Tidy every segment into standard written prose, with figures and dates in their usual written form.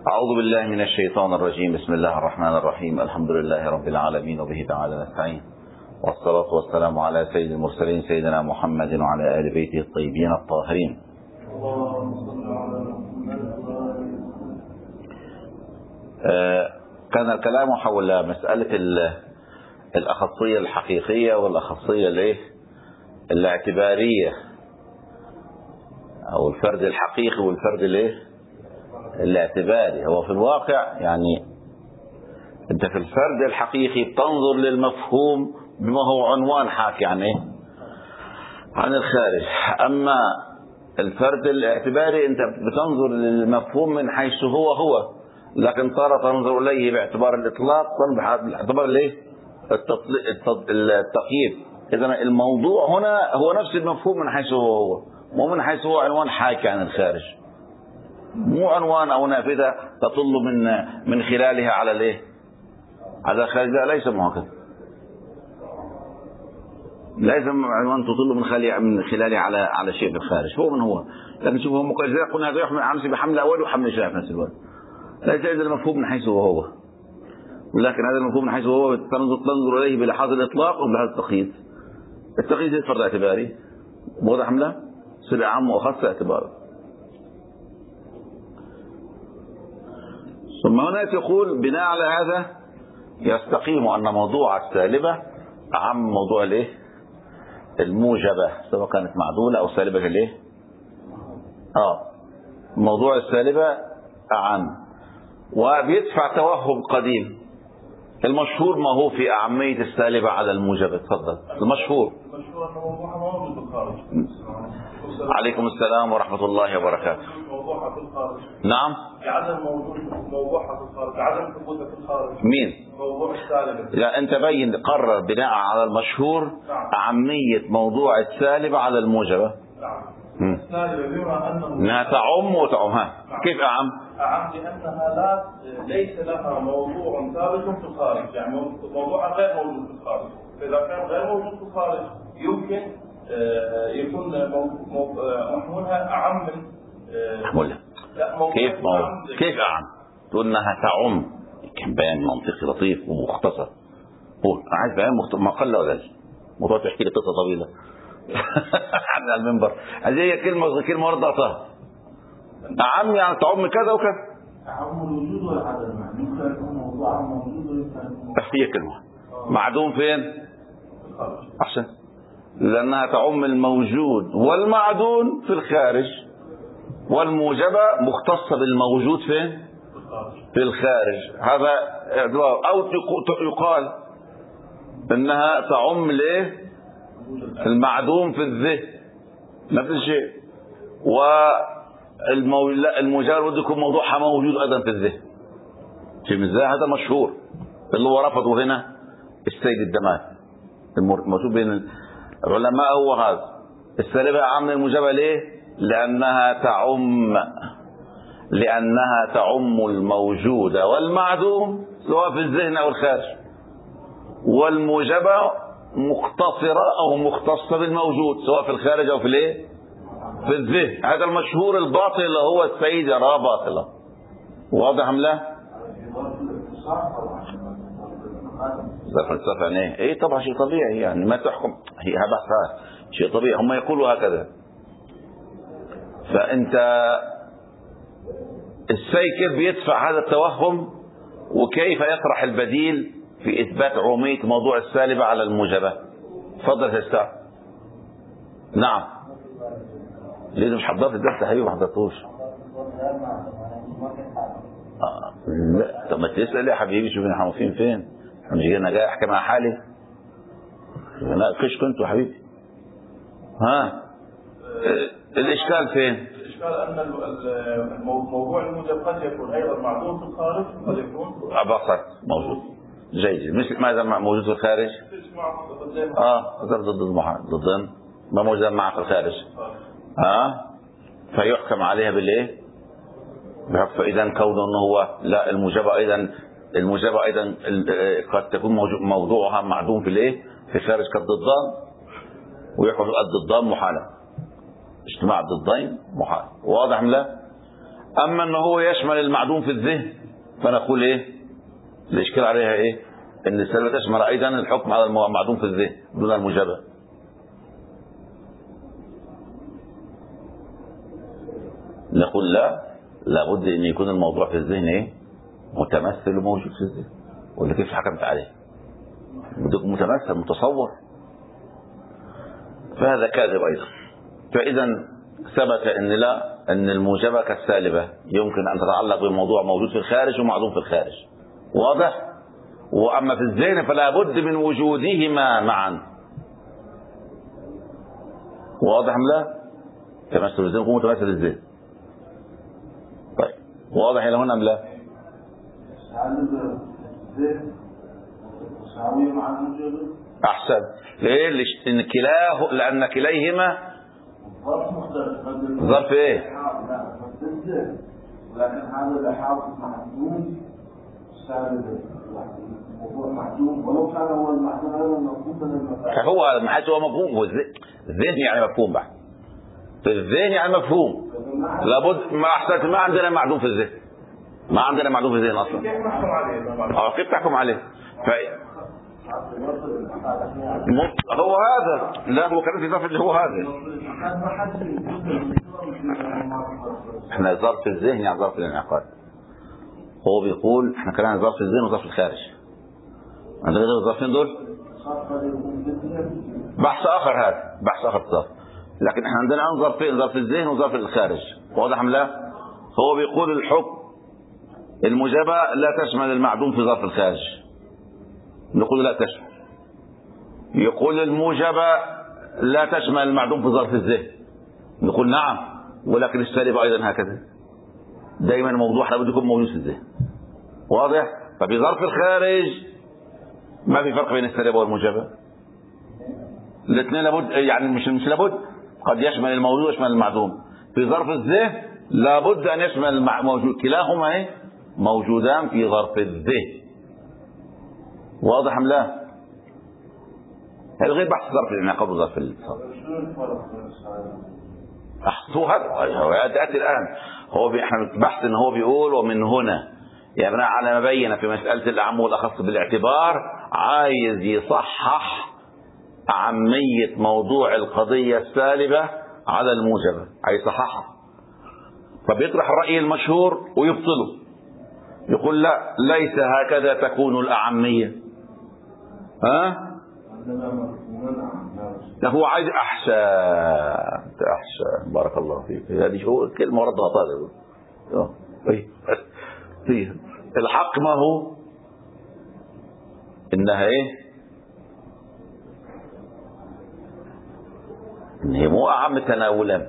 أعوذ بالله من الشيطان الرجيم. بسم الله الرحمن الرحيم. الحمد لله رب العالمين وبه تعالى نستعين، والصلاة والسلام على سيد المرسلين سيدنا محمد وعلى آل بيته الطيبين الطاهرين. كان الكلام حول مسألة الأخصية الحقيقية والأخصية الاعتبارية، أو الفرد الحقيقي والفرد الاعتباري. هو في الواقع يعني أنت في الفرد الحقيقي بتنظر للمفهوم بما هو عنوان حاكي عن الخارج، أما الفرد الاعتباري أنت بتنظر للمفهوم من حيث هو، لكن ترى تنظر إليه باعتبار الإطلاق، باعتبار التقييد. إذا الموضوع هنا هو نفس المفهوم من حيث هو، مو من حيث هو عنوان حاكي عن الخارج، مو عنوان أو نافذة تطل من خلالها على الخارج. لا، ليس هكذا. ليس عنوان تطل من خلاله على شيء في الخارج. هو من هو، لكن شوف هم قلنا هذا يحمل عمسي بحمل أول وحمل ثاني في نفس الوقت. ليس إذا المفهوم من حيث هو، ولكن هذا المفهوم من حيث هو تنظر إليه بلحاظ الإطلاق وبلحاظ التقييد. التقييد الفرد اعتباري واضح أم لا؟ صلة عام وخاص اعتباره. ثم هناك يقول بناء على هذا يستقيم أن موضوع السالبة أعم موضوع الموجبة، سواء كانت معدولة أو سالبة موضوع السالبة أعم، وبيدفع توهم قديم. المشهور ما هو في أعمية السالبة على الموجبة؟ تفضل. المشهور موضوعها في الخارج. عليكم السلام ورحمة الله وبركاته. موضوعها في الخارج. نعم. عدم موضوعها في الخارج، عدم ثبوتها في الخارج. مين؟ موضوع السالبة. لا، أنت بين قرر بناء على المشهور. نعم. أعمية موضوع السالبة على الموجبة. نعم. السالبة بما أنها تعم وتعم. نعم. كيف أعم؟ أعم لأنها ليس لها موضوع ثابت في الخارج، يعني موضوعها غير موجود في الخارج. فإذا كان غير موجود في الخارج يمكن يكون محمولها أعم من محمولها. كيف أعم؟ تقول أنها تعم. كان بيان منطقي لطيف ومختصر. قول عايز بيان ما قل ولا زال. موضوع تحكي لي قصة طويلة على المنبر. هذه كلمة رضعتها. أعم يعني تعم كذا وكذا. تعم الوجود والعدم، يعني ممكن يكون موضوع موجود ويمكن هي كلمة معدوم فين؟ أحسن. لأنها تعم الموجود والمعدوم في الخارج، والموجبة مختصة بالموجود فين؟ في الخارج. هذا أو يقال إنها تعم المعدوم في الذهن، نفس الشيء. والموجبة بده يكون موضوعها موجود أيضا في الذهن. شيء من هذا مشهور اللي هو رفضه هنا السيد الدمات. الموجود بين العلماء هو هذا. السالبة أعم من الموجبة ليه؟ لأنها تعم الموجود والمعدوم سواء في الذهن أو الخارج، والموجبة مقتصرة أو مختصة بالموجود سواء في الخارج أو في الذهن. هذا المشهور. الباطل اللي هو السيد يراه باطلا. واضح أم لا؟ الفلسفة ايه طبعا شيء طبيعي، يعني ما تحكم هي بحثها شيء طبيعي، هم يقولوا هكذا. فانت كيف بيدفع هذا التوهم، وكيف يطرح البديل في اثبات عمومية موضوع السالبة على الموجبة؟ تفضل يا استاذ. نعم. ليه مش حضرت الدرس يا حبيبي؟ ما حضرتوش. لا طب ما تسأل يا حبيبي، شوف احنا واقفين فين. مش انا جاي احكي مع حالي. ناقشكم انتوا حبيبي. الاشكال فين؟ الاشكال ان موضوع الموجب قد يكون ايضا معدوم في الخارج، قد يكون بسط موجود. جيد. مثل ماذا موجود في الخارج؟ ضد ما موجود معه في الخارج. فيحكم عليها فاذا كونه انه هو لا الموجبة أيضا قد تكون موضوعها معدوم في الخارج كالضدان، ويحكم الضدان محالة. اجتماع الضدين محال. واضح ام لا؟ أما أنه هو يشمل المعدوم في الذهن فنقول إيه؟ الإشكال عليها إيه؟ أن السالبة تشمل أيضا الحكم على المعدوم في الذهن دون الموجبة. نقول لا، لابد أن يكون الموضوع في الذهن إيه؟ متمثل وموجود في الذهن. ولا كيف حكمت عليه؟ متمثل متصور، فهذا كاذب أيضا. فإذا ثبت أن لا، أن الموجبة كالسالبة يمكن أن تتعلق بموضوع موجود في الخارج ومعدوم في الخارج، واضح؟ وأما في الذهن فلا بد من وجودهما معا، واضح أم لا؟ تمثل الذهن يكون متمثل الذهن. طيب واضح إلى هنا أم لا؟ أحسن. ليه؟ لأن كليهما ظرف إيه؟ لكن هذا الإحاطة معدوم سالب، الموضوع معدوم ولو كان هو المعدوم هذا مفهوم من المفاهيم. هو ما حيث هو مفهوم، هو الذهن يعني مفهوم بعد. في الذهن يعني مفهوم، لابد ما أحسنت، ما عندنا معدوم في الذهن، ما عندنا معدوم في الذهن أصلا. كيف نحكم عليه؟ كيف تحكم عليه؟ هو هذا، لا هو كان في ظرف اللي هو هذا. احنا ظرف الذهن يعني ظرف الانعقاد. هو بيقول احنا كلامنا ظرف الذهن وظرف الخارج. عندنا غير الظرفين دول بحث اخر، هذا بحث اخر الظرف. لكن احنا عندنا الان ظرفين، ظرف الذهن وظرف الخارج، واضح ام لا؟ هو بيقول الحكم الموجبة لا تشمل المعدوم في ظرف الخارج، نقول لا تشمل. يقول الموجبة لا تشمل المعدوم في ظرف الذهن، نقول نعم، ولكن السالب أيضا هكذا. دائما الموضوع لابد يكون موجود في الذهن، واضح؟ ففي ظرف الخارج ما في فرق بين السالب والموجبة، الاثنين لابد، يعني مش لابد، قد يشمل الموجود ويشمل المعدوم. في ظرف الذهن لابد أن يشمل الموجود، كلاهما موجودان في ظرف الذهن، واضح أم لا؟ هل غير بحث ظرف الانعقاد وظرف الاتصال. هو هذا يأتي الآن. احنا بحث ان هو بيقول ومن هنا، يعني على ما بين في مسألة الأعم والأخص بالاعتبار، عايز يصحح أعمية موضوع القضية السالبة على الموجبة، عايز يصححها، فبيطرح الرأي المشهور ويبطله، يقول لا، ليس هكذا تكون الأعمية. هو عايز احسن بارك الله فيك، هذه هو كلمه ردها طالب. الحق ما هو انها ايه؟ ان هي مو اعم تناولا،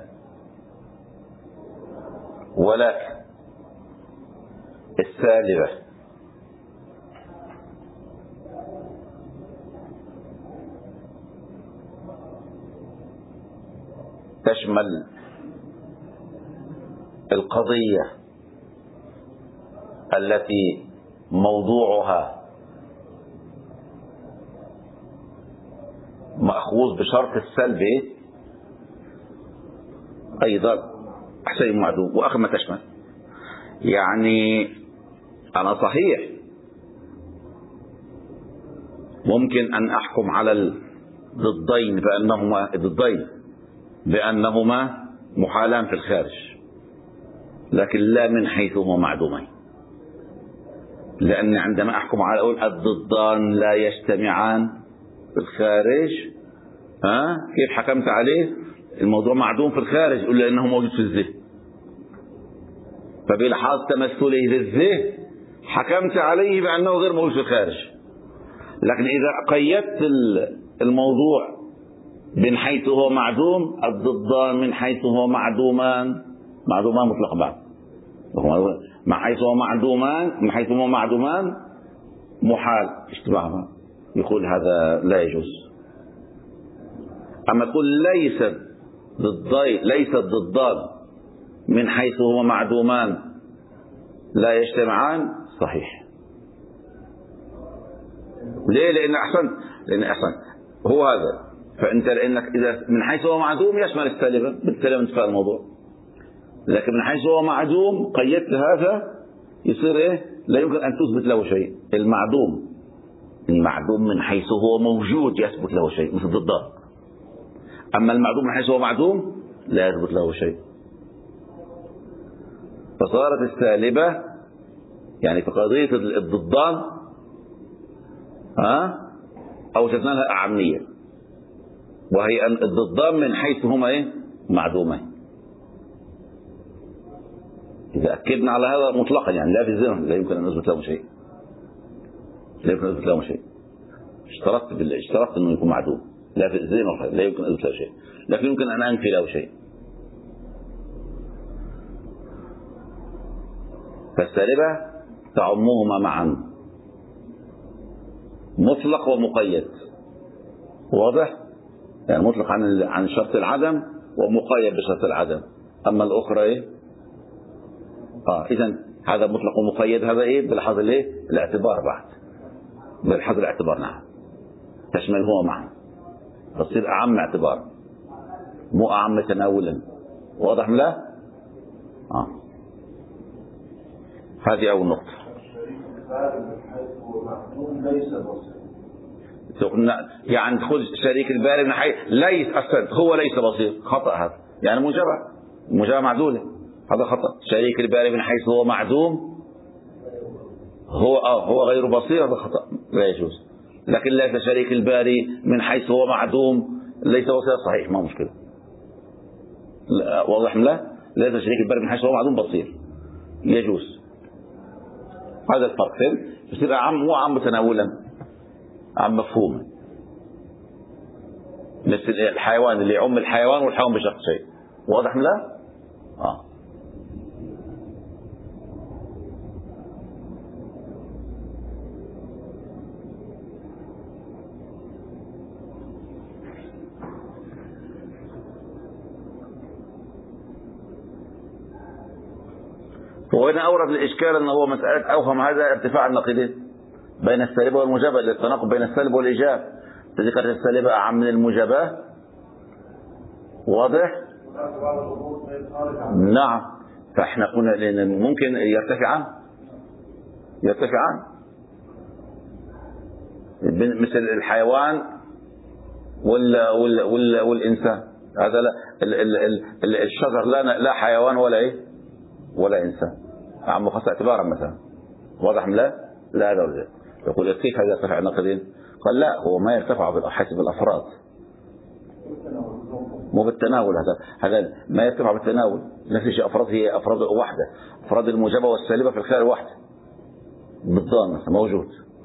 ولكن السالبه تشمل القضية التي موضوعها مأخوذ بشرط السلب أيضا أحسن معدوم، وآخر ما تشمل. يعني أنا صحيح ممكن أن أحكم على الضدين بأنهما محالان في الخارج، لكن لا من حيث هما معدومين، لأن عندما أحكم على أقول الضدان لا يجتمعان في الخارج، كيف حكمت عليه؟ الموضوع معدوم في الخارج، إلا أنه موجود في الذهن، فبالحاظ تمثله للذهن حكمت عليه بأنه غير موجود في الخارج. لكن إذا قيدت الموضوع من حيث هو معدوم، الضدان من حيث هو معدومان مطلق بعض، من حيث هو معدومان محال اشتباههما، يقول هذا لا يجوز. أما تقول ليس الضدان من حيث هو معدومان لا يجتمعان، صحيح. ليه؟ لأن أحسن هو هذا. فأنت لأنك إذا من حيث هو معدوم يشمل السالبة، بالتالي انتفاء الموضوع. لكن من حيث هو معدوم قيدت هذا يصير إيه؟ لا يمكن أن تثبت له شيء. المعدوم من حيث هو موجود يثبت له شيء مثل الضدان. أما المعدوم من حيث هو معدوم لا يثبت له شيء. فصارت السالبة يعني في قضية الضدان أوجدنا لها أعمية، وهي أن الضدان من حيث هما إيه؟ معدومين. إذا أكدنا على هذا مطلقا يعني لا في الذهن لا يمكن أن نثبت له شيء، لا يمكن أن نثبت له شيء. اشترطت أنه يكون معدوم، لا في الذهن لا يمكن أن نثبت له شيء، لكن يمكن أن أنفي له شيء. فالسالبة تعمهما معا، مطلق ومقيد. واضح؟ يعني مطلق عن شرط العدم ومقيد بشرط العدم. أما الأخرى إيه؟ إذا هذا مطلق ومقيد، هذا إيه؟ بلحظ الإيه؟ الاعتبار بعد، بلحظ الاعتبار. نعم، تشمل هو معا، تصير أعم اعتبار مو أعم تناولا. واضح لا؟ هذه أول نقطة. يعني تقول شريك الباري من حيث ليس هو ليس بصير، خطأ هذا. يعني مجابة معدولة، هذا خطأ. شريك الباري من حيث هو معدوم هو غير بصير، هذا خطأ لا يجوز. لكن ليس شريك الباري من حيث هو معدوم ليس بصير، صحيح ما مشكلة. واضح لا؟ ليس شريك الباري من حيث هو معدوم بصير، يجوز. هذا الفرق. يصير عام هو عام تناولا، عام مفهوما، مثل الحيوان اللي يعم الحيوان والحيوان بشق شيء. واضح لا؟ وهنا أورد الإشكال أنه هو مسألة أوهم هذا ارتفاع النقيضين بين السالبة والموجبة، للتناقض بين السالب والإيجاب. تذكرت السالبة أعم من الموجبة. واضح؟ نعم. فإحنا قلنا لأن ممكن يرتفعان مثل الحيوان والإنسان. هذا الشجر لا حيوان ولا إنسان، عم خاص اعتبارا مثلا. واضح لا هذا يقول كيف هذا يرتفع النقدين؟ قال لا، هو ما يرتفع حسب الأفراد، مو بالتناول. هذا ما يرتفع بالتناول. نفس الشيء أفراد، هي أفراد واحدة، أفراد الموجبة والسالبة في الخيال واحدة بالضان مثلا موجود.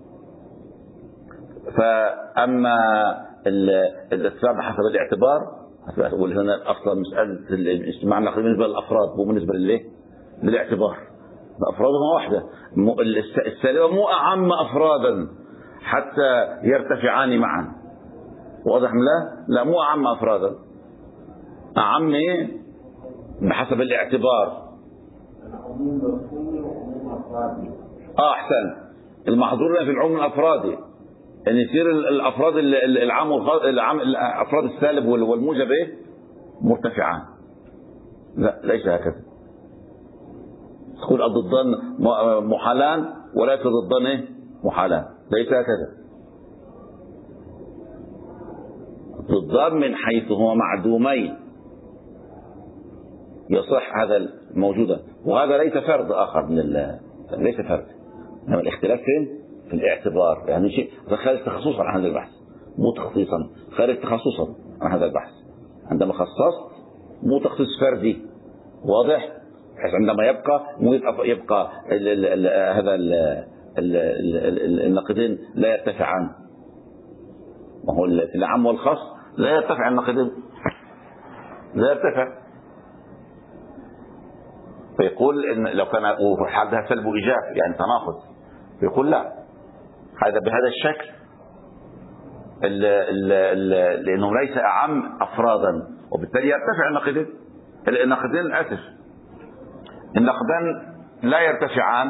فأما الارتفاع بحسب الاعتبار، هنا أصلا مسألة الاجتماع النقدي بالنسبة للأفراد مو بالنسبة للاعتبار، أفرادهم واحدة. السالبة مو أعم أفرادا حتى يرتفعان معا. واضح لا مو أعم أفرادا، أعم بحسب الاعتبار. أحسن. المحظور في العموم الأفرادي أن يصير الأفراد العام الأفراد السالب والموجب مرتفعان. لا، ليس هكذا. تقول الضدان محالان وليس ضدان محالان، ليس هكذا. الضدان من حيث هو معدومين يصح هذا موجودا، وهذا ليس فرد آخر ليس فرد، إنما الاختلاف في الاعتبار. يعني شيء خارج تخصصا عن هذا البحث، مو تخصيصا، خارج تخصصا عن هذا البحث. عندما خصصت مو تخصيص فردي، واضح؟ بحيث عندما يبقى هذا النقيضين لا يرتفعان. ما هو في العام والخاص لا يرتفع النقيضين، لا يرتفع. فيقول إن لو كان حالها سلب وإيجاب يعني تناقض، فيقول لا، هذا بهذا الشكل لأنه ليس أعم أفرادا، وبالتالي يرتفع النقيضين. النقدان لا يرتفعان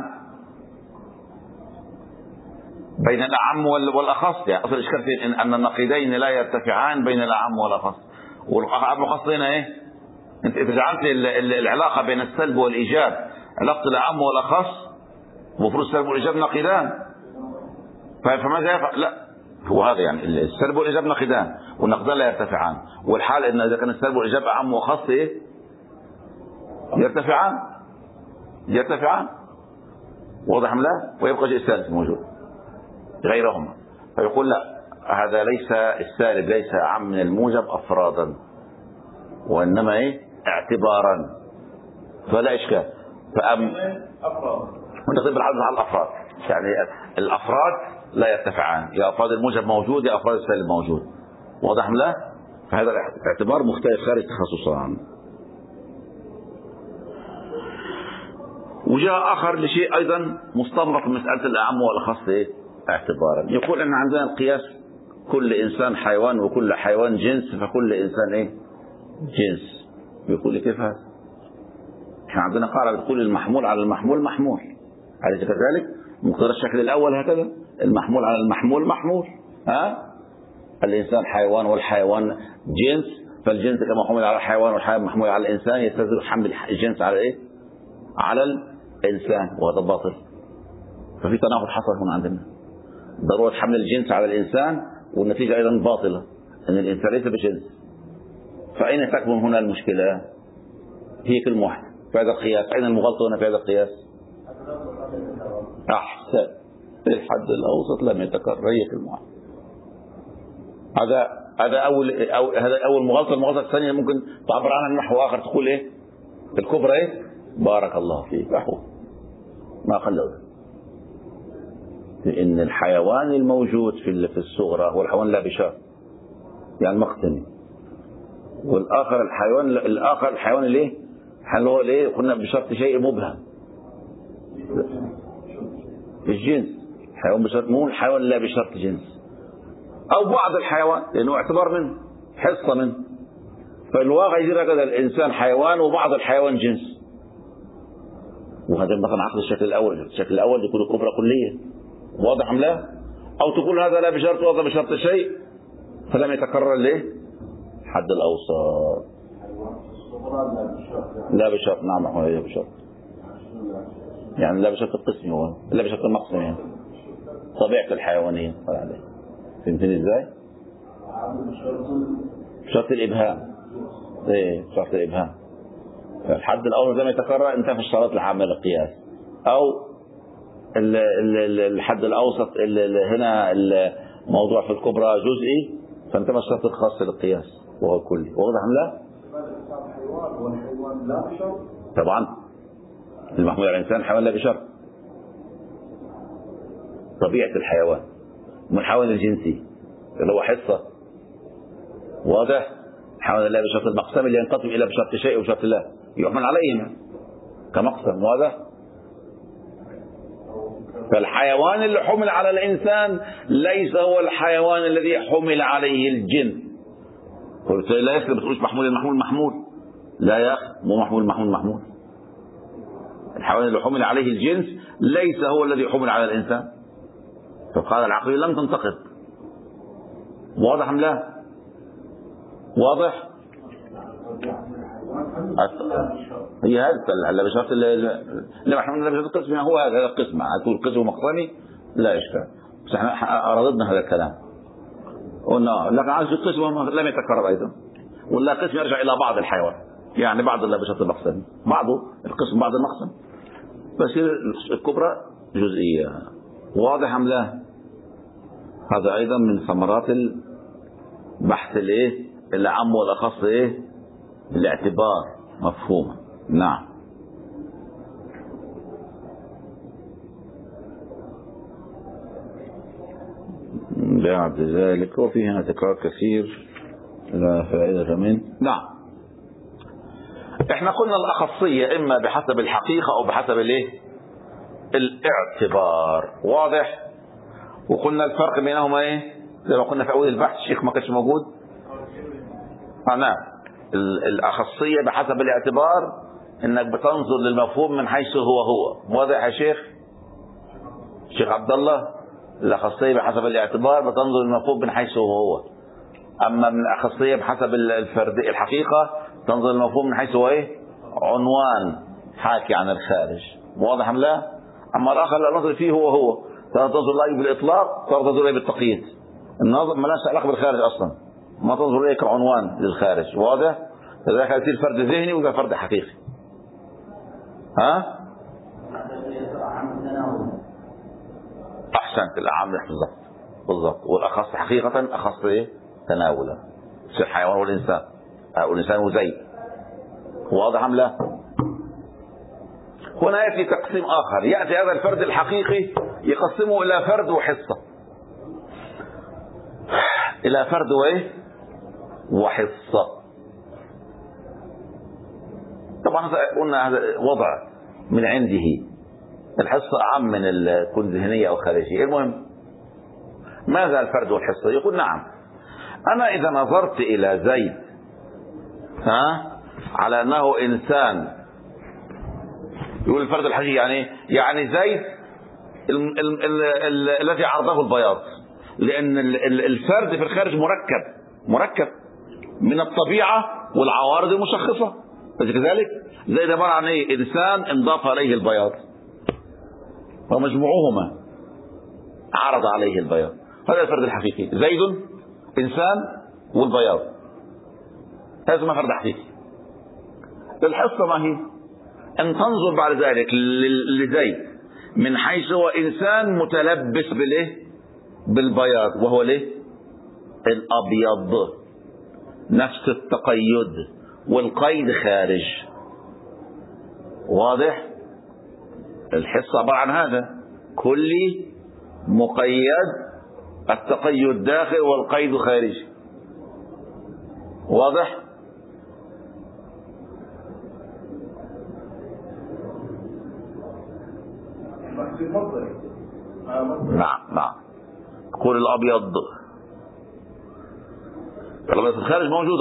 بين الأعم والأخص. يعني أصل الإشكال في أن النقيضين لا يرتفعان بين الأعم والأخص، والأعم والأخص هنا انت اذا جعلت العلاقه بين السلب والايجاب علاقه الاعم والاخص، المفروض السلب والايجاب نقيضان، فماذا يفعل؟ لا، هو هذا يعني السلب والايجاب نقيضان والنقيضان لا يرتفعان، والحال ان اذا كان السلب والايجاب اعم واخص ايه؟ يرتفعان. واضح ام لا؟ ويبقى شيء ثالث موجود غيرهما. فيقول لا، هذا ليس السالب ليس اعم من الموجب افرادا، وانما ايه؟ اعتبارا، فلا اشكال. ونقيم بالعدد على الافراد، يعني الافراد لا يرتفعان، يا افراد الموجب موجود يا افراد السالب موجود. واضح ام لا؟ فهذا الاعتبار مختلف خارج تخصصان. وجاء اخر لشيء ايضا مستنبط من مساله الاعم والاخص ايه؟ اعتبارا. يقول ان عندنا القياس كل انسان حيوان وكل حيوان جنس، فكل انسان ايه؟ جنس. بيقول لي كيف هذا؟ احنا عندنا قاعده بتقول المحمول على المحمول محمول، أليس كذلك؟ مقتضى الشكل الاول هكذا، المحمول على المحمول محمول. الانسان حيوان والحيوان جنس، فالجنس كما حمل على الحيوان والحيوان محمول على الانسان يستلزم حمل الجنس على ايه؟ على الانسان، وهذا باطل. ففي تناقض حصل هنا عندنا، ضروره حمل الجنس على الانسان، والنتيجه ايضا باطله ان الانسان ليس بجنس. فاين تكمن هنا المشكله؟ هي كلمه واحده في هذا القياس. اين المغالطه هنا في هذا القياس؟ احسن، الحد الاوسط لم يتكرر، هي كلمه واحده. هذا اول مغالطه. المغالطه الثانيه ممكن تعبر عنها نحو اخر، تقول ايه؟ الكبرى ايه؟ بارك الله فيك، ما قلوا. لان الحيوان الموجود في الصغرى هو الحيوان لا بشرط، يعني مقتني. والاخر الحيوان اللي ايه؟ هل هو ليه قلنا بشرط شيء مبهم في الجنس؟ حيوان بشرط، مو الحيوان لا بشرط جنس، او بعض الحيوان لانه اعتبار منه، حصه منه. فالواقع يصير هكذا، الانسان حيوان وبعض الحيوان جنس. وهذا مثلا عقد الشكل الاول يكون كبرى كليه. واضح ام لا؟ او تقول هذا لا بشرط وهذا بشرط شيء، فلم يتكرر ليه؟ حد الاوسط. لا بشرط، نعم هي بشرط، يعني لا بشرط القسم، هو لا بشرط المقسم، يعني طبيعه الحيوانيه. فهمتني ازاي؟ شرط الابهام. ايه شرط الابهام. الحد الاول لم يتكرر، انتهى في الشرط العامه للقياس. او الحد الاوسط هنا الموضوع في الكبرى جزئي، فانتهى الشرط الخاص للقياس وهو الكلي. واضح ام لا؟ والحيوان لا بشرط. طبعا المحمول على الانسان حيوان لا بشرط، طبيعه الحيوان من الحيوان الجنسي اللي هو حصه. واضح؟ حيوان لا بشرط المقسم اللي ينقسم الى بشرط شيء وبشرط لا يحمل عليهما كمقسم. واضح؟ فالحيوان اللي حمل على الانسان ليس هو الحيوان الذي حمل عليه الجن. لا يسلم تقولش محمول المحمول محمول، لا يا اخي، مو محمول محمول. الحيوان اللي حمل عليه الجنس ليس هو الذي حمل على الانسان. فقال العقل لم تنتقد. واضح ام لا؟ واضح؟ هي هذا لا بشرط لا محمول لا بشرط القسم، هو هذا القسم. هتقول قسم مقسمي لا اشكال، بس احنا رددنا هذا الكلام قلنا لكن عايز القسم لم يتكرر ايضا، ولا قسم يرجع الى بعض الحيوان، يعني بعض لا بشرط المقسم، بعضه القسم بعض المقسم، بس الكبرى جزئيه. واضح ام لا؟ هذا ايضا من ثمرات البحث الايه؟ العام والاخص ايه؟ الاعتبار. مفهوم؟ نعم. بعد ذلك وفي هنا تكرار كثير لا فائدة منه. نعم. احنا قلنا الأخصية إما بحسب الحقيقة أو بحسب الايه؟ الاعتبار. واضح؟ وقلنا الفرق بينهما ايه؟ زي ما قلنا في أول البحث، الشيخ ما كانش موجود. نعم. الأخصية بحسب الاعتبار إنك بتنظر للمفهوم من حيث هو. واضح يا شيخ عبد الله؟ الأخصية بحسب الاعتبار بتنظر للمفهوم من حيث هو. أما من الأخصية بحسب الحقيقة تنظر المفهوم من حيث هو ايه؟ عنوان حاكي عن الخارج. واضح ام لا؟ اما الاخر لا نظر فيه هو ترى تنظر اليه بالاطلاق، ترى تنظر اليه بالتقييد. النظر مالهاش علاقه بالخارج اصلا، ما تنظر اليه كعنوان للخارج. واضح؟ لذلك يصير فرد ذهني ويبقى فرد حقيقي. ها؟ احسنت، الاعم بالضبط. والاخص حقيقه اخص ايه؟ تناولا. يصير الحيوان والانسان او الانسان وزيد. واضح ام لا؟ هنا ياتي تقسيم اخر، ياتي هذا الفرد الحقيقي يقسمه الى فرد وحصه، الى فرد وايه؟ وحصه. طبعا قلنا هذا وضع من عنده، الحصه اعم من الكون ذهنيه او خارجيه. المهم ماذا الفرد والحصه؟ يقول نعم، انا اذا نظرت الى زيد على انه انسان، يقول الفرد الحقيقي يعني زيد الذي عرضه البياض، لان الفرد في الخارج مركب من الطبيعه والعوارض المشخصه، كذلك زيد عباره عن ايه؟ انسان انضاف اليه البياض، ومجموعهما عرض عليه البياض. هذا الفرد الحقيقي، زيد انسان والبياض، هذا ما فرد حقيقي. الحصه ما هي؟ ان تنظر بعد ذلك لزيد من حيث هو انسان متلبس بالايه؟ بالبياض، وهو الايه؟ الابيض، نفس التقيد والقيد خارج. واضح؟ الحصه عباره عن هذا، كلي مقيد، التقيد داخل والقيد خارج. واضح؟ نعم. قول الابيض في الخارج موجود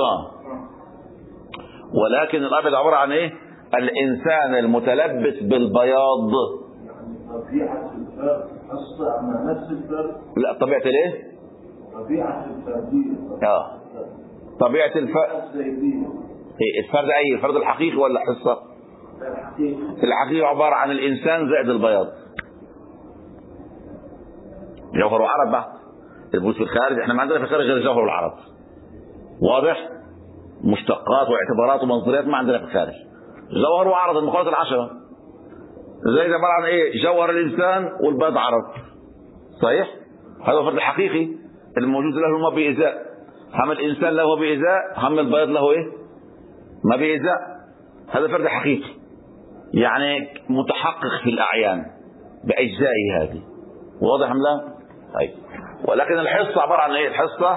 ولكن الابيض عباره عن ايه؟ الانسان المتلبس بالبياض. طبيعه الفرد حصه عن نفس الفرد. لا، طبيعه الايه؟ طبيعه الفرديه. طبيعه الفرد. الفرد اي الفرد الحقيقي ولا حصه؟ الحقيقي عباره عن الانسان زائد البياض، جوهر وعرض بقى. البوس في الخارج، احنا ما عندنا في الخارج غير الجوهر والعرض. واضح؟ مشتقات واعتبارات ومنظوريات ما عندنا في الخارج. جوهر وعرض المقالات العشرة. زي ده عباره عن ايه؟ جوهر الانسان والبياض عرض. صحيح؟ هذا الفرد الحقيقي الموجود له ما بإزاء. هم الانسان له بإزاء، هم البياض له ايه؟ ما بإزاء. هذا فرد حقيقي، يعني متحقق في الاعيان باجزائه هذه. واضح ام لا؟ طيب، ولكن الحصه عباره عن ايه؟ الحصه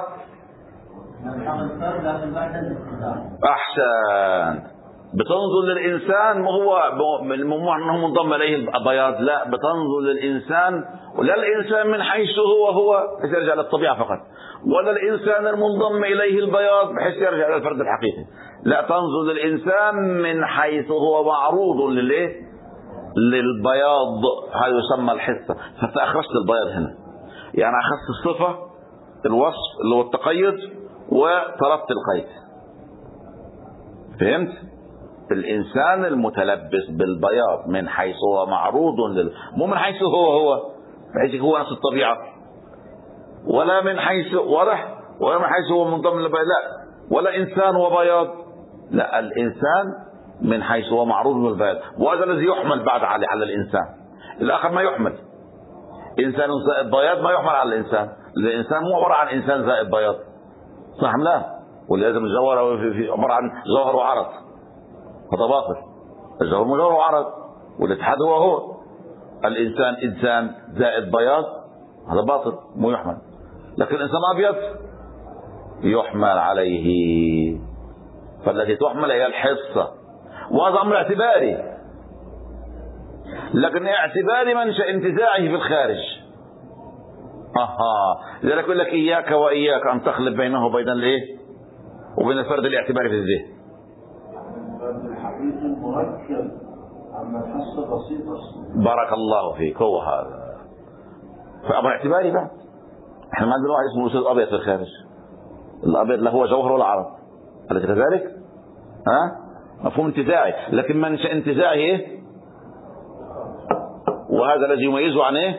احسن، بتنظر للانسان هو انه منضم اليه البياض، لا، بتنظر للانسان، ولا الانسان من حيث هو بحيث يرجع للطبيعه فقط، ولا الانسان المنضم اليه البياض بحيث يرجع الى الفرد الحقيقي، لا، تنظر للانسان من حيث هو معروض للبياض. هذا يسمى الحصه. فانت اخرجت البياض هنا، يعني اخذت الصفه، الوصف اللي هو التقيد، وطردت القيد. فهمت؟ الانسان المتلبس بالبياض من حيث هو معروض مو من حيث هو بحيث هو نفس الطبيعه، ولا من حيث واضح، ولا من حيث هو منضم للبياض، لا، ولا انسان وبياض، لا، الانسان من حيث هو معروض بالبياض، وهذا الذي يحمل بعد على الانسان. الاخر ما يحمل. انسان زائد بياض ما يحمل على الانسان. الانسان مو عباره عن انسان زائد بياض، صح ام لا؟ ولازم الجوهر عباره عن جوهر وعرض، هذا باطل. الجوهر جوهر وعرض، والاتحاد هو الانسان انسان زائد بياض، هذا باطل مو يحمل. لكن الانسان ابيض يحمل عليه، فالتي تحمل هي الحصه، وهذا امر اعتباري، لكن اعتباري منشأ انتزاعه في الخارج. لذلك يقول لك اياك واياك ان تخلط بينه وبين الايه؟ وبين الفرد الاعتباري في الذهن. الفرد الحقيقي مركب، اما الحصه بسيطه. بارك الله فيك، هو هذا. فامر اعتباري بقى. احنا ما عندنا واحد اسمه الاستاذ ابيض في الخارج. الابيض لا هو جوهر ولا عرض، أليس كذلك؟ مفهوم انتزاعي. لكن منشأ انتزاعي ايه؟ وهذا الذي يميزه عن ايه؟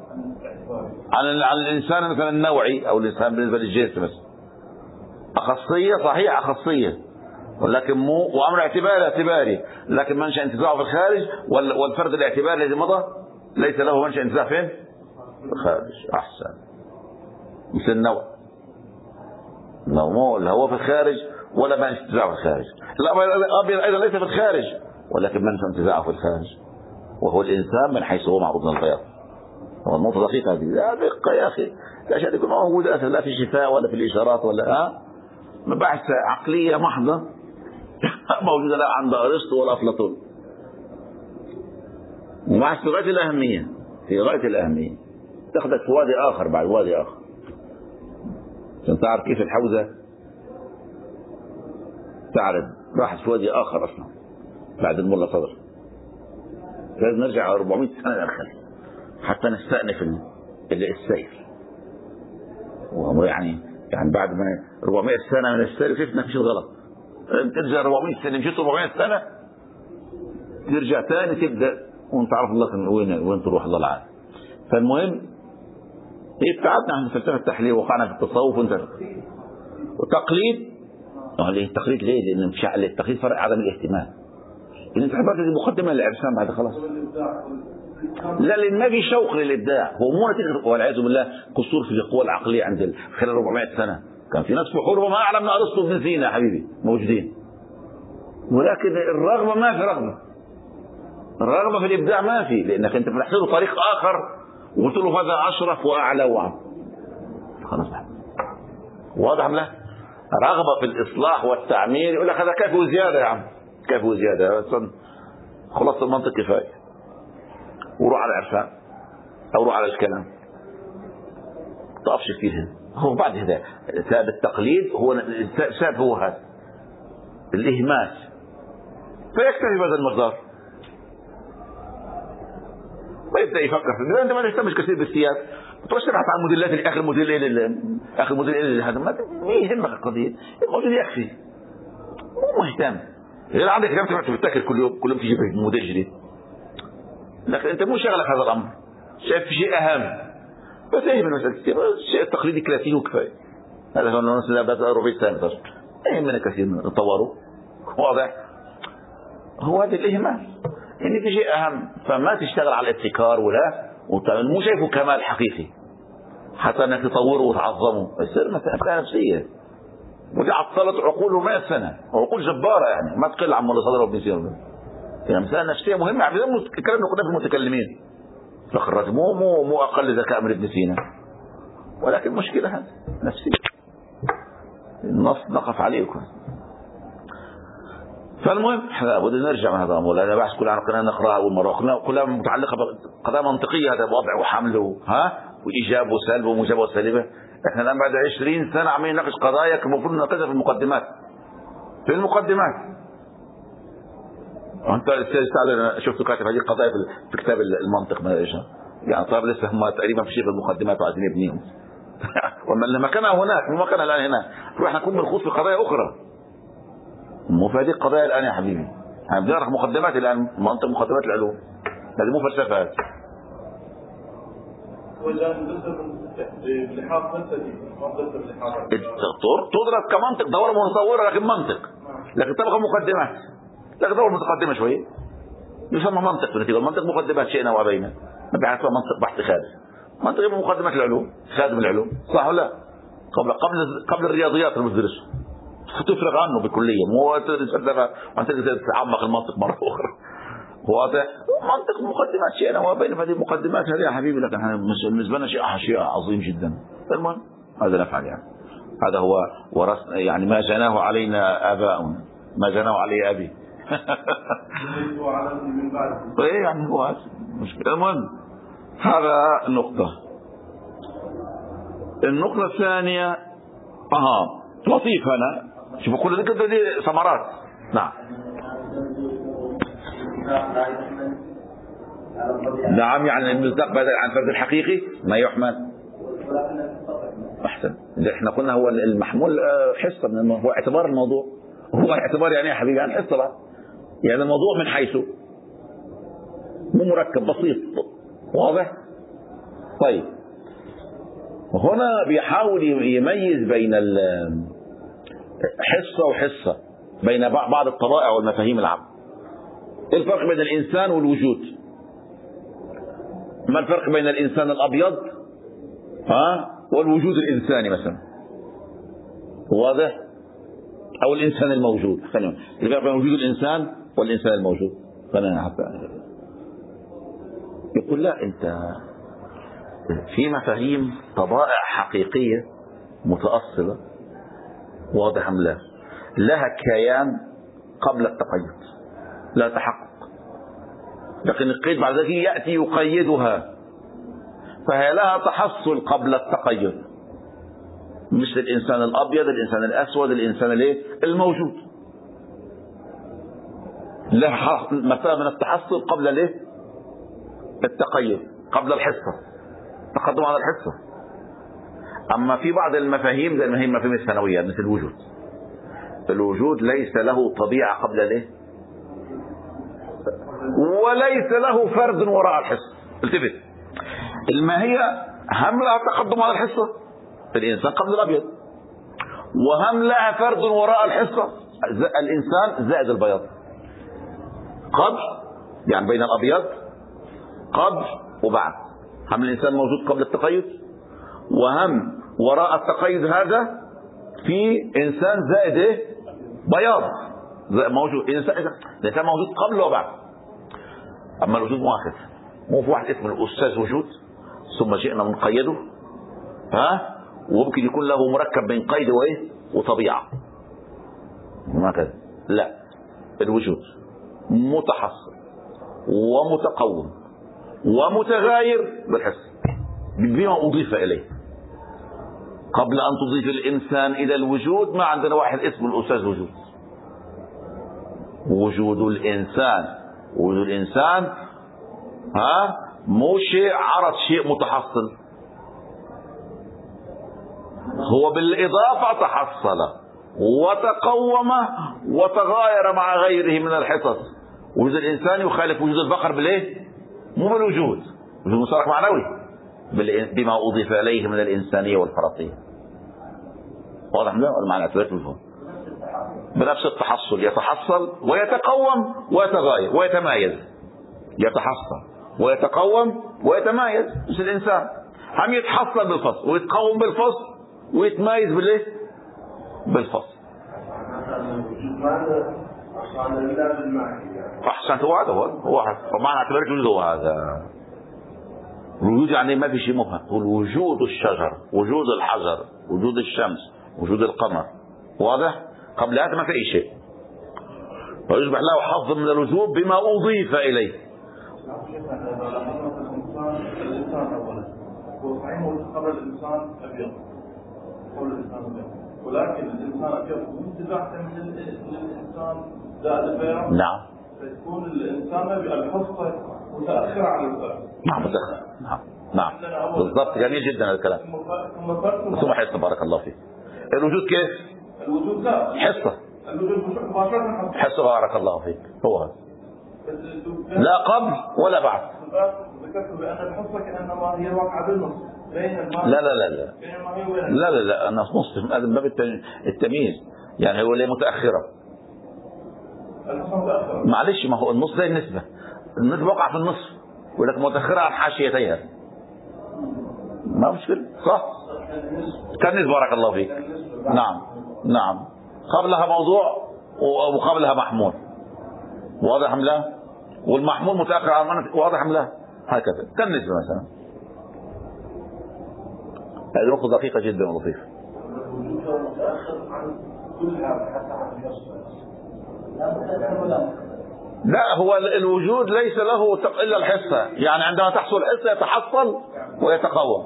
عن الانسان مثلا النوعي او الانسان بالنسبه للجنس مثلا. اخصيه صحيح اخصيه، ولكن مو وامر اعتباري، لكن منشأ انتزاعه في الخارج. والفرد الاعتباري الذي مضى ليس له منشأ انتزاع فين؟ في الخارج. احسن. مثل النوع مو اللي هو في الخارج ولا منشأ انتزاعه في الخارج. الابيض ايضا ليس في الخارج ولكن منشأ انتزاعه في الخارج، وهو الانسان من حيث هو معروض من البياض. هو النقطة دقيقة هذه. دقة يا أخي، الأشياء تكون موجودة لا في الشفاء ولا في الإشارات ولا مباحث عقلية محضة موجودة لا عند أرسطو ولا أفلاطون. مباحث في غاية الأهمية، في غاية الأهمية. تاخذك في وادي آخر بعد وادي آخر عشان تعرف كيف الحوزة تعرض. راحت في وادي آخر أصلا بعد الملا صدر. لازم نرجع 400 سنة للخلف حتى نستأنف السير. يعني بعد ما 400 سنة من السير شفنا فيش الغلط. ترجع 400 سنة، مشيت 400 سنة ترجع ثاني تبدأ وانت عارف الله وين تروح، الله العالم. فالمهم ابتعدنا عن فلسفة التحليل وقعنا في التصوف وتقليد. ليه التقليد؟ ليه؟ لأن مش التقليد فرق عدم الاهتمام. إن انت حبيت المقدمة للعرسان بعد خلاص. لا، لان ما في شوق للابداع. هو مو نتيجه والعياذ بالله قصور في القوى العقليه عند خلال 400 سنه. كان في ناس بحور ما اعلم من ارسطو وابن سينا يا حبيبي موجودين، ولكن الرغبه ما في رغبه. الرغبه في الابداع ما في، لانك انت فتحت له طريق اخر وقلت له هذا اشرف واعلى واعظم. خلاص واضح له؟ رغبه في الاصلاح والتعمير يقول لك هذا كافي وزياده يا عم، كافي وزياده. خلاص المنطق كفايه، وروح على العرفان او روح على الكلام. طافش كثير. هو بعد هذا سبب التقليد هو سبب هو هذا الاهمال، فيكتفي بهذا المقدار ويبدا يفكر في انت ما تهتمش كثير بالسياسه. تروح تبحث عن موديلات اللي اخر موديل هذا ما يهمك القضيه، الموجود يكفي، مو مهتم. غير عندك كم بتذكر كل يوم تجيب موديل جديد، لكن انت مو شغلك هذا الامر، شايف في شيء اهم بس ايه من الشيء التقليدي كلاسيكي وكفايه. هذا هو الناس اللي بدأوا ربع سنه يهمنا كثير نطوروا. واضح؟ هو هذا الاهمال، يعني في شيء اهم فما تشتغل على الابتكار ولا مو شايفه كمال حقيقي حتى انك تطوره وتعظمه. يصير مسألة نفسيه ودي عطلت عقوله 100 سنه، عقول جباره يعني ما تقل عن مولانا صدر وابن سينا. يعني مسألة نفسيه مهمه. الكلام اللي قلنا في المتكلمين فخرج مو اقل ذكاء من ابن سينا، ولكن مشكله هذا نفسيه النص نقف عليه. فالمهم لابد نرجع من هذا الامر، لان بحث كلنا نقراه اول مره كلها متعلقه بقضايا منطقيه، هذا وضع وحمل وايجاب وسلب وموجبه وسالبه. احنا الان بعد 20 سنه عمالين نناقش قضايا المفروض نناقشها في المقدمات. انت شفت كاتب هذه القضايا في كتاب المنطق ما ايش يعني. طيب لسه هم تقريبا في شيء في المقدمات وعايزين يبنيهم وما مكانها هناك مو مكانها الان هنا. احنا نكون بنخوض في قضايا اخرى مو في هذه القضايا الان يا حبيبي. احنا بنعرف مقدمات الان، منطق مقدمات العلوم، هذه مو فلسفه هذه. تدرس كمنطق دوره متصوره لكن منطق، لكن تبقى مقدمات، لكن دوره متقدمه شويه يسمى منطق. بالنتيجه المنطق مقدمات شئنا وابينا، ما بيعرفها منطق بحث خارج. منطق مقدمات العلوم، خادم العلوم، صح ولا لا؟ قبل الرياضيات اللي بتدرسها تفرغ عنه بالكليه، مو انت تتعمق المنطق مره اخرى. واضح؟ منطق مقدمات شئنا وابينا، فهذه المقدمات هذه يا حبيبي لكن بالنسبه لنا شيء عظيم جدا. المهم هذا نفعل يعني. هذا هو ورثنا يعني ما جناه علينا اباؤنا، ما جناه علي ابي ايه يعني هو هذا مشكله. المهم هذا النقطه الثانيه لطيف. انا شوف كل ذكر دي ثمرات. نعم نعم، يعني المصداق بدل عن فرد الحقيقي ما يحمل. احسن، احنا قلنا هو المحمول حصه من هو اعتبار الموضوع هو اعتبار يعني يا حبيبي يعني حصة بقى، يعني الموضوع من حيث مو مركب بسيط، واضح؟ طيب هنا بيحاول يميز بين حصة وحصة، بين بعض الطبائع والمفاهيم العامة. ايه الفرق بين الإنسان والوجود؟ ما الفرق بين الإنسان الأبيض والوجود الإنساني مثلا؟ واضح؟ أو الإنسان الموجود. خلينا الفرق بين وجود الإنسان والإنسان الموجود. خلينا حتى يقول لا، أنت في مفاهيم طبائع حقيقية متأصلة، واضح أم لا؟ لها كيان قبل التقيد، لا تحقق، لكن القيد بعد ذلك يأتي يقيدها، فهي لها تحصل قبل التقيد، مثل الإنسان الأبيض، الإنسان الأسود، الإنسان الموجود، لها مسافة من التحصل قبل التقيد، قبل الحصة، تقدم على الحصة. أما في بعض المفاهيم زي المفاهيم الثانوية مثل الوجود ليس له طبيعة قبل وليس له فرد وراء الحصة. التفت، الماهية هم لها تقدم على الحصة، الإنسان قبل الأبيض، وهم لها فرد وراء الحصة، الإنسان زائد البياض، قبل يعني بين الأبيض قبل وبعد. هم الإنسان موجود قبل التقيد، وهم وراء التقيد هذا في إنسان زائد بياض موجود. الإنسان موجود قبل وبعد. أما الوجود مؤخر، مو في واحد اسمه الأستاذ وجود ثم جئنا نقيده، وممكن يكون له مركب بين قيد وطبيعة، ما كذا. لا، الوجود متحصل ومتقوم ومتغاير بالحس بما أضيف إليه. قبل أن تضيف الإنسان إلى الوجود ما عندنا واحد اسمه الأستاذ وجود. وجود الإنسان مو شيء عرض شيء متحصل، هو بالإضافة تحصل وتقوم وتغاير مع غيره من الحصص. وجود الإنسان يخالف وجود البقر مو بالوجود، وجود مصطلح معنوي بما أضيف إليه من الإنسانية والفرطية. واضح ده المعنى؟ بنفس التحصل، يتحصل ويتقوم ويتغاير ويتمايز، يتحصل ويتقوم ويتمايز. مش الإنسان هم يتحصل بالفصل ويتقوم بالفصل ويتمايز بالفصل. أحسنت، هو هذا هو معنى اعتبرت الوجود هو هذا. الوجود يعني ما في شيء مبهم، وجود الشجر، وجود الحجر، وجود الشمس، وجود القمر، واضح؟ قبل هذا ما في أي شيء، فيصبح له حظ من الوجود بما أضيف إليه. الإنسان أولا هو صحيح قبل الإنسان أبيض، ولكن الإنسان أبيض انتزاع من الإنسان زائد البياض. نعم. فيكون الإنسان الحصة متأخرة عن الفرد. نعم بالضبط، جميل جدا هذا الكلام. ثم حصة، بارك الله فيك. الوجود كيف؟ الوجود لا حصة. الوجود مباشرة حصة، بارك الله فيك. هو هذا، لا قبل ولا بعد. ذكرت بأن الحصة كأنما هي واقعة بالنص بين الماء. لا النص هذا باب التمييز، يعني هو ليه متأخرة. معلش، ما هو النص زي النسبة وقع في النصف، ولكن متأخرة عن حاشيتيها، ما مشكلة، صح؟ كالنسبة، بارك الله فيك. نعم قبلها موضوع وقبلها محمول، واضح أم لا؟ والمحمول متأخر عن المنطق، واضح أم لا؟ هكذا كالنسبة مثلا. هذه نقطة دقيقة جدا ولطيفة. لا، هو الوجود ليس له إلا الحصة، يعني عندما تحصل الحصة يتحصل ويتقوم.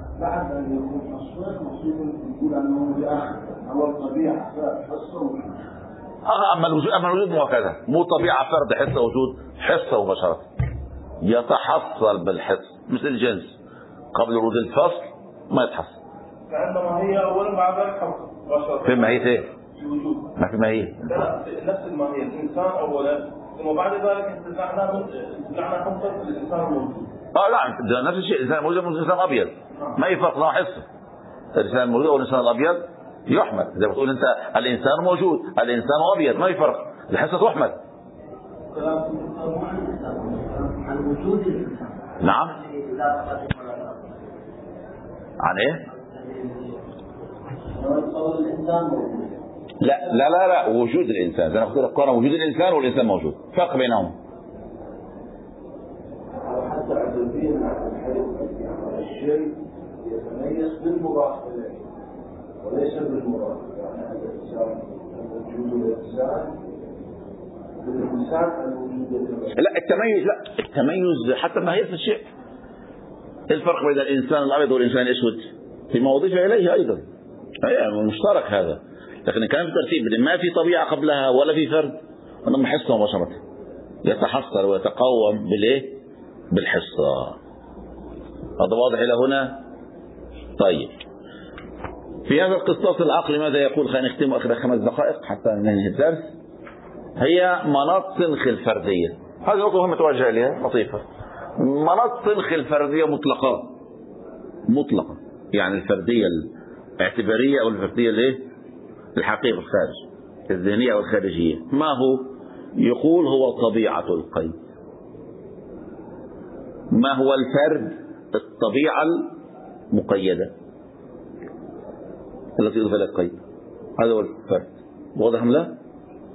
أما الوجود مو هكذا، مو طبيعة فرد حصة وجود، حصة مباشرة يتحصل بالحصة، مثل الجنس قبل ورود الفصل ما يتحصل. كأنما هي أولا بعد ذلك حصل. في ماهيته ما في ماهية. لا نفس الماهية، الإنسان أولا ثم بعد ذلك انتزعنا حصة الإنسان الموجود. لا نفس الشيء، الإنسان الموجود والإنسان الأبيض ما يفرق له حصة. الإنسان الموجود والإنسان الأبيض يحمل، زي ما تقول أنت الإنسان موجود الإنسان أبيض ما يفرق، الحصة تحمل. عن وجود الإنسان. نعم. عن إيه؟ لا وجود الإنسان، أنا أقول قارن وجود الإنسان والإنسان موجود، فرق بينهم. حتى عددين عن الشيء يتميز بالمضاف إليه وليس بالمضاف، يعني الإنسان وجود الإنسان بالإنسان الوجود. لا التميز حتى ما هي في الشيء. الفرق بين الإنسان الأبيض والإنسان الأسود فيما أضيف إليه أيضا، أي مشترك هذا، لكن كان في ترتيب ما في طبيعة قبلها ولا في فرد، أنهم حصة مباشرة يتحصر ويتقوم بالإيه؟ بالحصة. هذا واضح إلى هنا؟ طيب في هذا القسطاس العقلي ماذا يقول؟ خلينا نختم آخر 5 دقائق حتى ننهي الدرس. هي مناط سنخ الفردية، هذه نقطة مهمة توجه إليها لطيفة. مناط سنخ الفردية مطلقة، يعني الفردية الاعتبارية أو الفردية الايه؟ الحقيقة الخارج الذهنية أو الخارجية. ما هو؟ يقول هو طبيعة القيد. ما هو الفرد؟ الطبيعة المقيدة التي يضاف إلى القيد، هذا هو الفرد. واضح أم لا؟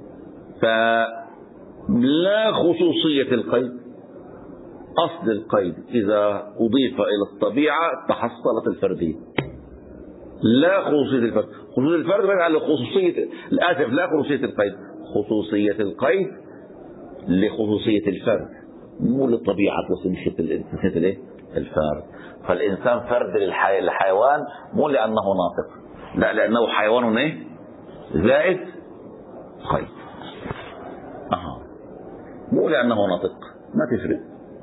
فلا خصوصية القيد، أصل القيد إذا أضيف إلى الطبيعة تحصلت الفردية. لا خصوصية الفرد، خصوصية الفرد رجع لخصوصية لا خصوصية القيد، خصوصية القيد لخصوصية الفرد مو لطبيعة وسنخة الفرد. فالإنسان فرد للحيوان مو لأنه ناطق، لا لأنه حيوان ايه؟ زائد قيد. مو لأنه ناطق ما تفرق،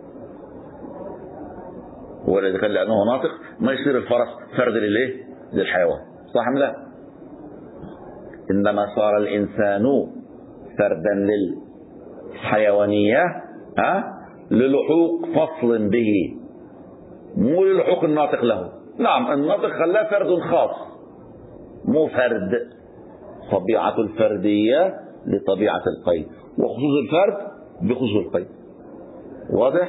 ولا إذا كان لأنه ناطق ما يصير الفرس فرد للإيه؟ للحيوان، صح أم لا؟ إنما صار الإنسان فردا للحيوانية للحوق فصل به، مو للحوق الناطق له. نعم الناطق خلاه فرد خاص مو فرد. طبيعة الفردية لطبيعة القيد، وخصوص الفرد بخصوص القيد. واضح؟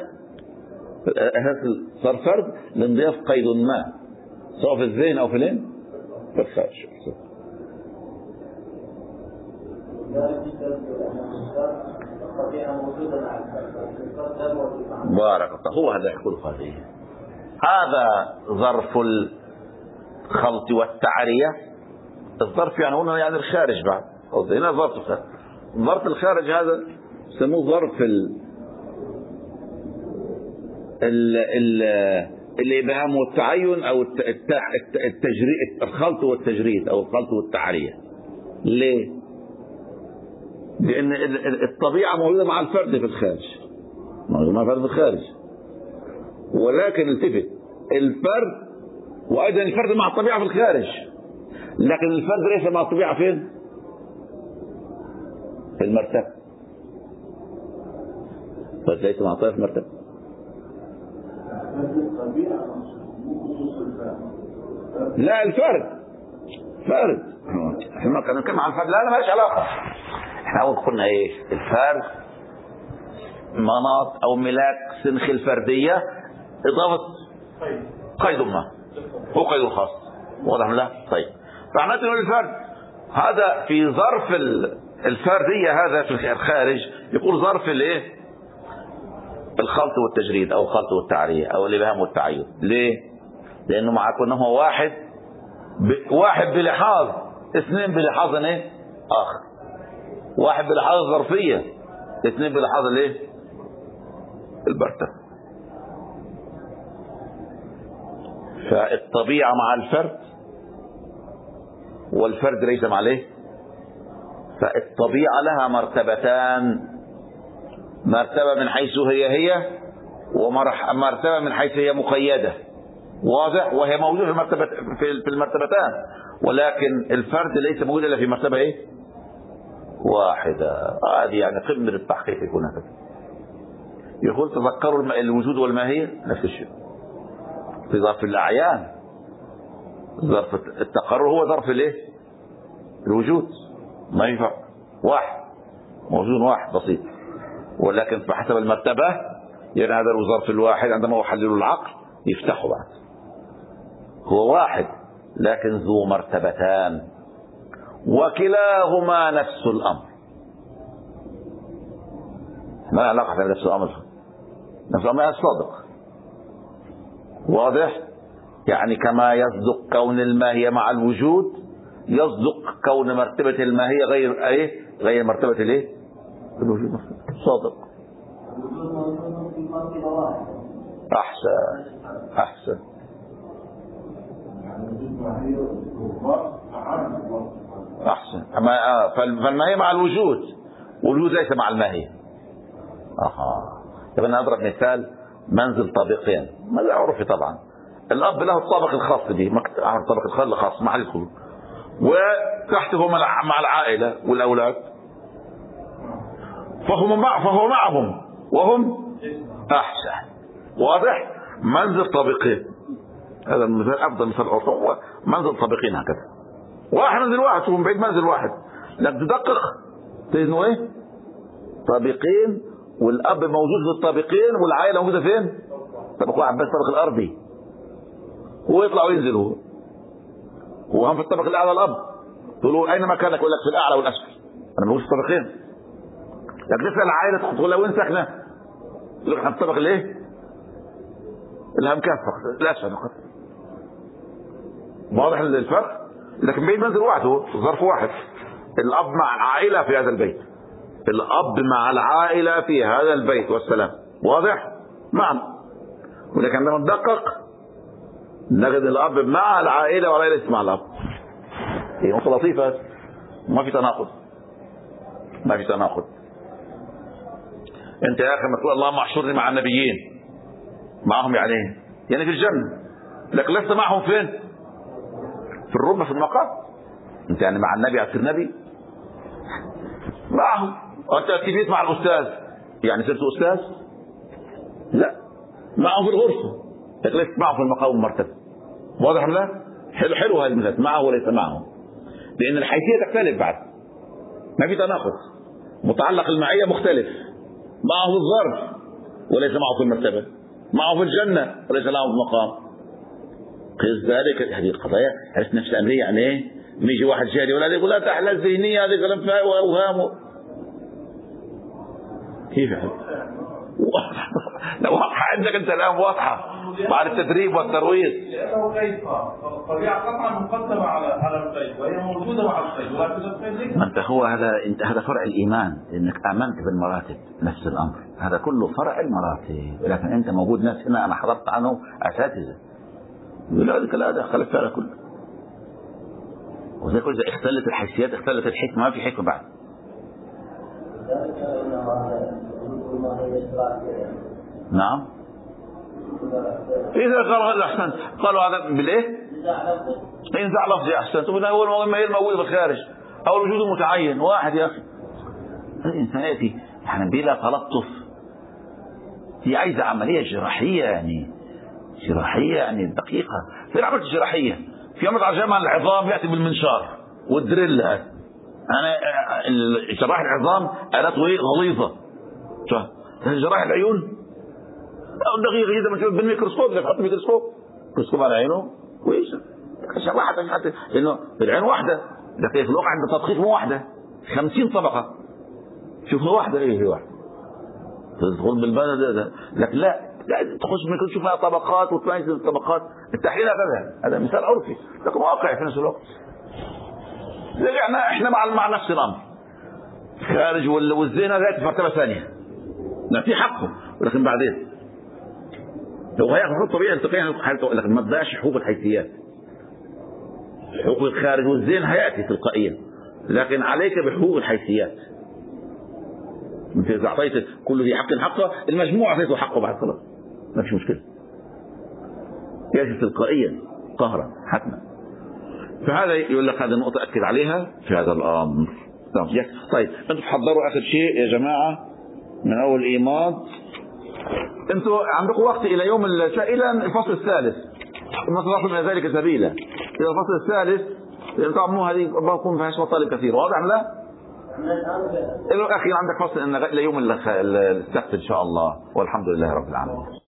صار فرد لانضياف قيد ما سواء في الذهن أو في العلم في الخارج. بارك الله. هو هذا يقول هذه، هذا ظرف الخلط والتعرية. الظرف يعني هنا يعني الخارج بعد، هنا ظرف الخارج. ظرف الخارج هذا يسموه ظرف الإبهام والتعين أو التجريد، الخلط والتجريد أو الخلط والتعرية. ليه؟ لأن الطبيعة موجودة مع الفرد في الخارج، موجودة مع الفرد في الخارج، ولكن التفت الفرد وأيضا الفرد مع الطبيعة في الخارج، لكن الفرد ليس مع الطبيعة فين؟ في المرتبة. فليس مع الطبيعة في المرتبة. لا الفرد فرد، احنا كنا نتكلم عن الفرد، لا مالهاش علاقة. احنا اول قلنا ايه؟ الفرد مناط او ملاك سنخ الفردية اضافة قيد ما هو قيد خاص. واضح لا؟ طيب فاحنا نقول الفرد هذا في ظرف الفردية، هذا في الخارج يقول ظرف الايه؟ الخلط والتجريد او الخلط والتعرية او الابهام والتعين. ليه؟ لانه مع كونه هو واحد بلحاظ، اثنين بلحاظ ايه؟ اخر. واحد بلحاظ الظرفية، اثنين بلحاظ الايه؟ البرتة. فالطبيعة مع الفرد والفرد ليس مع الايه؟ فالطبيعة لها مرتبتان، مرتبة من حيث هي ومرتبة من حيث هي مقيدة. واضح؟ وهي موجودة في المرتبتان، ولكن الفرد ليس موجود إلا في مرتبة إيه؟ واحدة. هذه يعني قمة التحقيق يكون هكذا. يقول تذكروا الوجود والماهية نفس الشيء. في ظرف الأعيان ظرف التقرر هو ظرف الايه؟ الوجود، ما ينفع واحد موجود واحد بسيط، ولكن بحسب المرتبة يعني هذا الظرف الواحد عندما يحلل العقل يفتحه بعد. هو واحد لكن ذو مرتبتان وكلاهما نفس الأمر. ما علاقة بين نفس الأمر؟ نفس الأمر الصادق. واضح؟ يعني كما يصدق كون الماهية مع الوجود يصدق كون مرتبة الماهية غير ايه؟ غير مرتبة الايه؟ الوجود. صادق. احسن احسن. احسن. فالماهية مع الوجود والوجود ليس مع الماهية. طب انا اضرب مثال منزل طابقين، ماذا عرفي طبعا. الاب له الطابق الخاص به، الطابق الخاص محل الخلود، وتحته مع العائله والاولاد، فهو معهم وهم احسن. واضح؟ منزل طابقين، هذا المثال افضل مثال عرفه، هو منزل طابقين هكذا. واحد منزل واحد ومن بعيد منزل واحد، لك تدقق تجد ايه؟ طابقين، والاب موجود في الطابقين والعائله موجوده فين؟ طابق واحد بس، الطابق الارضي. هو يطلع وينزل، هو هم في الطابق الاعلى. الاب تقول له اين مكانك؟ يقول لك في الاعلى والاسفل. انا موجود في الطابقين. لكن تسال العائله تقول له وين ساكنه؟ يقول لك احنا في الطابق الايه؟ الهمكان فقط، الاسفل فقط. واضح الفرق؟ لكن بين منزل واحد، هو ظرف واحد. الاب مع العائله في هذا البيت، الاب مع العائله في هذا البيت والسلام. واضح؟ نعم. ولكن عندما ندقق نجد الاب مع العائله والعائله ليست مع الاب. هي نقطه لطيفه، ما في تناقض، ما في تناقض. انت يا اخي لما تقول اللهم احشرني مع النبيين، معهم يعني ايه؟ يعني في الجنه، لكن لست معهم فين؟ في الرتبه، في المقام. انت يعني مع النبي هتصير نبي؟ معهم. وانت اكتفيت مع الاستاذ يعني صرت استاذ؟ لا، معهم في الغرفه لكن ليست معه في المقام والمرتبه. واضح ولا لا؟ حلو هذه المثال، معه وليس معه، لان الحيثيه تختلف بعد، ما في تناقض. متعلق المعيه مختلف، معه في الظرف وليس معه في المرتبه، معه في الجنه وليس معه في المقام. قيس ذلك هذه القضايا. عرفت نفس الامريه يعني ايه؟ يجي واحد جاري ولا يقول لا تحلى الذهنيه، هذا كلام فيها اوهام. كيف يعني؟ لو واضحه عندك انت الان، واضحه بعد التدريب والترويض. لانه كيف الطبيعه قطعا مقدمه على القيد، وهي موجوده مع القيد، ولكن القيد ما انت هو هذا فرع الايمان، انك امنت بالمراتب. نفس الامر هذا كله فرع المراتب. لكن انت موجود ناس هنا انا حضرت عنه اساتذه يقول لك لا ده اختلفت على كله. وزي كل اذا اختلت الحيثيات اختلت الحكمه، ما في حكمه بعد. نعم. إذا قالوا هذا أحسن، قالوا هذا بالإيه؟ إنزاع لفظي أحسن. تقول هو ما هي الموجود في الخارج أو الوجود المتعين واحد. يا أخي الإنسان يأتي يعني بلا تلطف، هي عايزة عملية جراحية، يعني جراحية يعني دقيقة. في العملية الجراحية في عملية عجامة العظام يأتي بالمنشار والدريل. أنا جراح العظام آلاته إيه؟ غليظة. جراح العيون دقيقة جدا، بالميكروسكوب تحط ميكروسكوب على عينه وإيش شرحت حتى إنه العين واحدة، لكن في الواقع عند تدقيق مو واحدة، 50 طبقة. شوفوا واحدة إيه هي واحدة تدخل بالبلد، لكن لا تخش ممكن تشوف فيها طبقات وتميز الطبقات. التحليل هذا مثال عرفي لكن واقعي في نفس الوقت. احنا مع نفس الأمر. خارج والزين هذا في مرتبة ثانية، لا في حقه، ولكن بعدين لو هياخذ حقوق طبيعي التقيها، لكن ما تضيعش حقوق الحيثيات. حقوق الخارج والزين هيأتي تلقائيا، لكن عليك بحقوق الحيثيات. انت اذا اعطيت كل ذي حق حقه، المجموع اعطيته حقه بعد خلاص ما فيش مشكله، يأتي تلقائيا قهرا حتما. فهذا يقول لك هذه النقطة أكد عليها في هذا الأمر. طيب أنتم تحضروا آخر شيء يا جماعة من أول إيماض. أنتم عندكم وقت إلى يوم إلى الفصل الثالث، ما تضافوا من ذلك سبيلا إلى الفصل الثالث، لأن طبعا مو هذه بكون فيهاش مطالب كثير. واضح لا؟ إلى الأخير عندك فصل إلى يوم السبت إن شاء الله، والحمد لله رب العالمين.